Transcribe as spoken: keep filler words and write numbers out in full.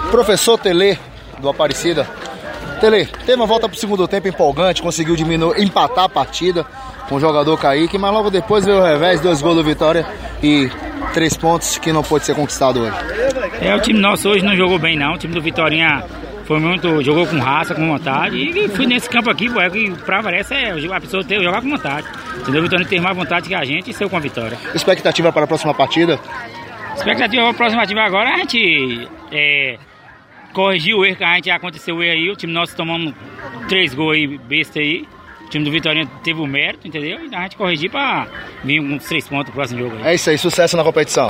Professor Tele, do Aparecida. Tele, teve uma volta pro segundo tempo empolgante, conseguiu diminuir, empatar a partida com o jogador Kaique, mas logo depois veio o revés, dois gols do Vitória e três pontos que não pôde ser conquistado hoje. É, o time nosso hoje não jogou bem não, o time do Vitorinha foi muito, jogou com raça, com vontade, e fui nesse campo aqui, pô, é que pra variar é a pessoa ter, jogar com vontade, entendeu? O Vitória tem mais vontade que a gente e saiu com a vitória. Expectativa para a próxima partida? Expectativa para a próxima partida agora, a gente é, corrigir o erro que a gente aconteceu o erro aí, o time nosso tomando três gols aí, besta aí. O time do Vitória teve o mérito, entendeu? E a gente corrigir para vir uns três pontos no próximo jogo aí. É isso aí, sucesso na competição.